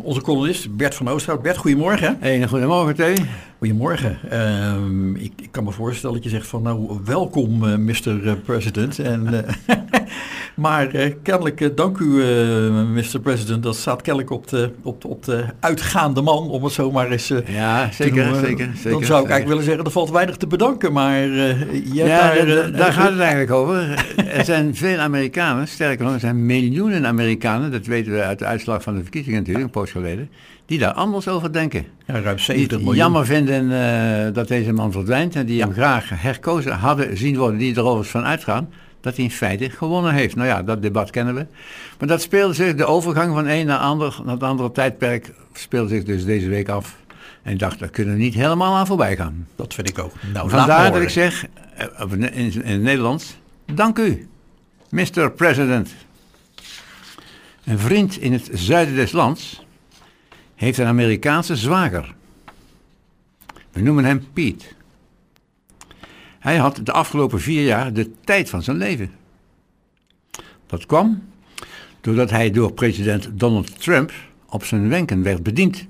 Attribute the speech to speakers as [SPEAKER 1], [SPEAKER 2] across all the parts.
[SPEAKER 1] onze columnist Bert van Oosterhout. Bert, goedemorgen.
[SPEAKER 2] Hey, goedemorgen, T.
[SPEAKER 1] Goedemorgen. Ik kan me voorstellen dat je zegt van nou, welkom Mr. President. Maar kennelijk, dank u Mr. President, dat staat kennelijk op de uitgaande man, om het zo maar eens
[SPEAKER 2] ja, zeker, zeker.
[SPEAKER 1] Dan zou ik eigenlijk willen zeggen, er valt weinig te bedanken, maar
[SPEAKER 2] daar gaat het eigenlijk over. Er zijn veel Amerikanen, sterker nog, er zijn miljoenen Amerikanen, dat weten we uit de uitslag van de verkiezingen natuurlijk, een poos geleden, die daar anders over denken.
[SPEAKER 1] Ja, ruim 70 miljoen.
[SPEAKER 2] Die jammer vinden dat deze man verdwijnt en die hem graag herkozen hadden zien worden, die er overigens van uitgaan dat hij in feite gewonnen heeft. Nou ja, dat debat kennen we. Maar dat speelde zich, de overgang van een naar het andere tijdperk speelde zich dus deze week af. En ik dacht, daar kunnen we niet helemaal aan voorbij gaan.
[SPEAKER 1] Dat vind ik ook. Nou,
[SPEAKER 2] vandaar dat ik zeg, in het Nederlands, dank u, Mr. President. Een vriend in het zuiden des lands heeft een Amerikaanse zwager. We noemen hem Pete. Hij had de afgelopen 4 jaar de tijd van zijn leven. Dat kwam doordat hij door president Donald Trump op zijn wenken werd bediend.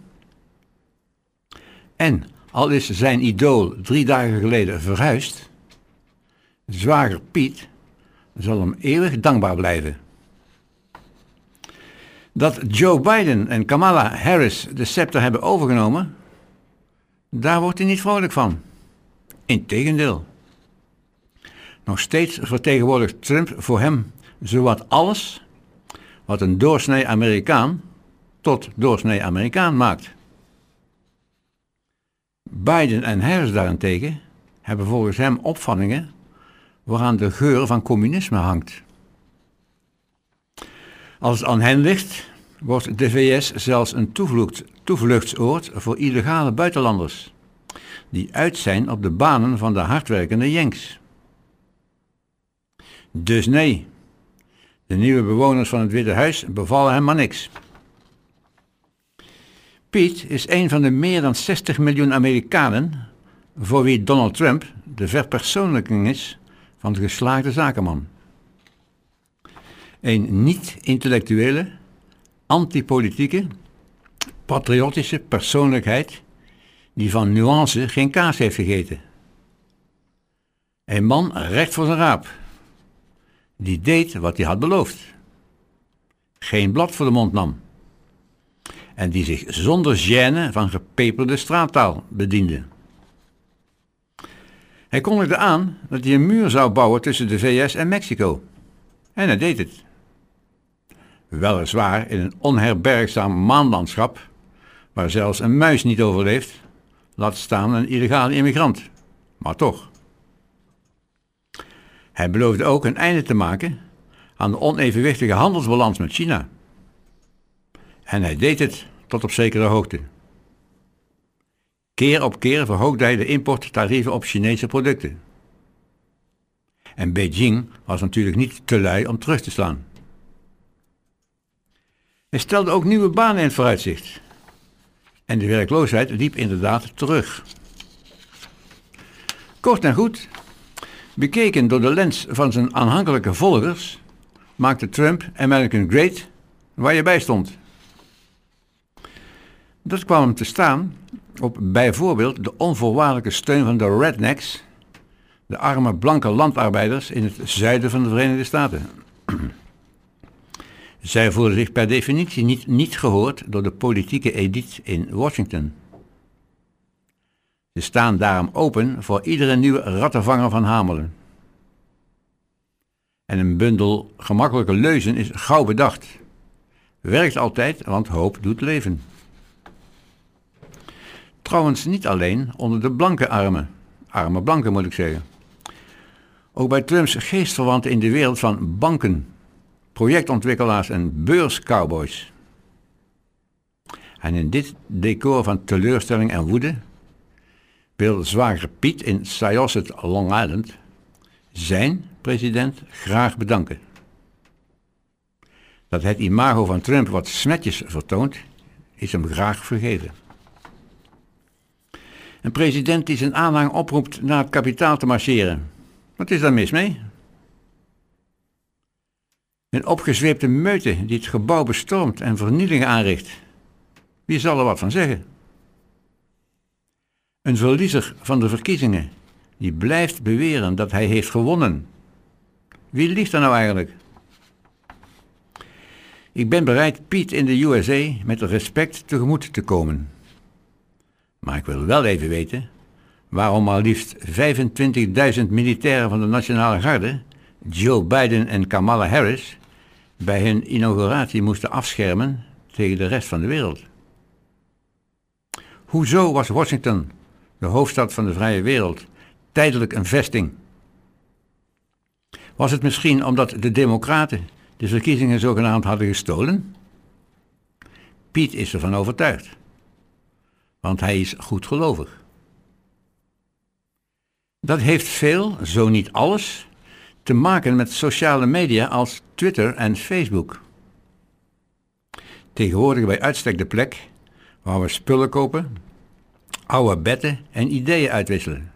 [SPEAKER 2] En al is zijn idool 3 dagen geleden verhuisd, zwager Piet zal hem eeuwig dankbaar blijven. Dat Joe Biden en Kamala Harris de scepter hebben overgenomen, daar wordt hij niet vrolijk van. Integendeel. Nog steeds vertegenwoordigt Trump voor hem zowat alles wat een doorsnee Amerikaan tot doorsnee Amerikaan maakt. Biden en Harris daarentegen hebben volgens hem opvattingen waaraan de geur van communisme hangt. Als het aan hen ligt, wordt de VS zelfs een toevluchtsoord voor illegale buitenlanders die uit zijn op de banen van de hardwerkende Yanks. Dus nee, de nieuwe bewoners van het Witte Huis bevallen hem maar niks. Piet is een van de meer dan 60 miljoen Amerikanen voor wie Donald Trump de verpersoonlijking is van de geslaagde zakenman. Een niet-intellectuele, antipolitieke, patriotische persoonlijkheid die van nuance geen kaas heeft gegeten. Een man recht voor zijn raap, die deed wat hij had beloofd. Geen blad voor de mond nam. En die zich zonder gêne van gepeperde straattaal bediende. Hij kondigde aan dat hij een muur zou bouwen tussen de VS en Mexico. En hij deed het. Weliswaar in een onherbergzaam maanlandschap, waar zelfs een muis niet overleeft, laat staan een illegale immigrant. Maar toch. Hij beloofde ook een einde te maken aan de onevenwichtige handelsbalans met China. En hij deed het tot op zekere hoogte. Keer op keer verhoogde hij de importtarieven op Chinese producten. En Beijing was natuurlijk niet te lui om terug te slaan. Hij stelde ook nieuwe banen in het vooruitzicht. En de werkloosheid liep inderdaad terug. Kort en goed, bekeken door de lens van zijn aanhankelijke volgers, maakte Trump American Great waar je bij stond. Dat kwam hem te staan op bijvoorbeeld de onvoorwaardelijke steun van de rednecks, de arme blanke landarbeiders in het zuiden van de Verenigde Staten. Zij voelden zich per definitie niet gehoord door de politieke elite in Washington. Ze staan daarom open voor iedere nieuwe rattenvanger van Hamelen. En een bundel gemakkelijke leuzen is gauw bedacht. Werkt altijd, want hoop doet leven. Trouwens niet alleen onder de blanke arme blanken moet ik zeggen. Ook bij Trumps geestverwanten in de wereld van banken, projectontwikkelaars en beurscowboys. En in dit decor van teleurstelling en woede wil zwager Piet in Syosset, Long Island, zijn president graag bedanken. Dat het imago van Trump wat smetjes vertoont, is hem graag vergeven. Een president die zijn aanhang oproept naar het kapitaal te marcheren. Wat is daar mis mee? Een opgezweepte meute die het gebouw bestormt en vernielingen aanricht. Wie zal er wat van zeggen? Een verliezer van de verkiezingen die blijft beweren dat hij heeft gewonnen. Wie liegt er nou eigenlijk? Ik ben bereid Piet in de USA met respect tegemoet te komen. Maar ik wil wel even weten waarom maar liefst 25.000 militairen van de Nationale Garde Joe Biden en Kamala Harris bij hun inauguratie moesten afschermen tegen de rest van de wereld. Hoezo was Washington, de hoofdstad van de vrije wereld, tijdelijk een vesting? Was het misschien omdat de Democraten de verkiezingen zogenaamd hadden gestolen? Piet is ervan overtuigd, want hij is goedgelovig. Dat heeft veel, zo niet alles, te maken met sociale media als Twitter en Facebook. Tegenwoordig bij uitstek de plek waar we spullen kopen, oude betten en ideeën uitwisselen.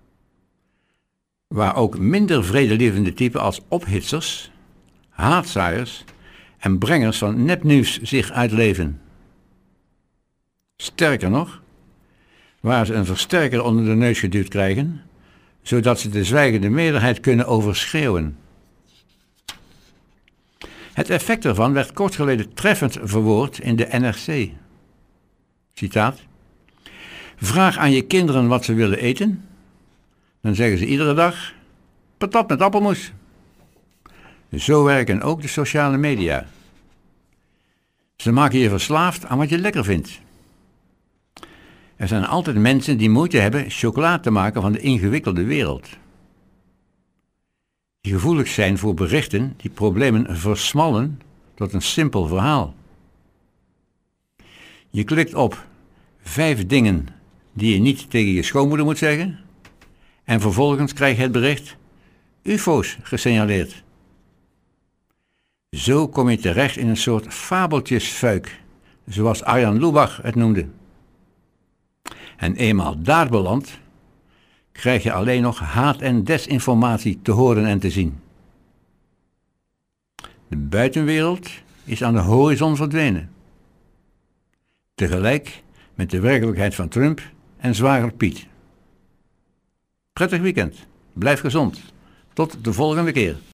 [SPEAKER 2] Waar ook minder vredelievende typen als ophitsers, haatzaaiers en brengers van nepnieuws zich uitleven. Sterker nog, waar ze een versterker onder de neus geduwd krijgen, zodat ze de zwijgende meerderheid kunnen overschreeuwen. Het effect ervan werd kort geleden treffend verwoord in de NRC. Citaat: vraag aan je kinderen wat ze willen eten, dan zeggen ze iedere dag patat met appelmoes. Zo werken ook de sociale media. Ze maken je verslaafd aan wat je lekker vindt. Er zijn altijd mensen die moeite hebben chocola te maken van de ingewikkelde wereld. Die gevoelig zijn voor berichten die problemen versmallen tot een simpel verhaal. Je klikt op 5 dingen die je niet tegen je schoonmoeder moet zeggen en vervolgens krijg je het bericht UFO's gesignaleerd. Zo kom je terecht in een soort fabeltjesfuik, zoals Arjan Lubach het noemde. En eenmaal daar beland, krijg je alleen nog haat- en desinformatie te horen en te zien. De buitenwereld is aan de horizon verdwenen. Tegelijk met de werkelijkheid van Trump en zwager Piet. Prettig weekend. Blijf gezond. Tot de volgende keer.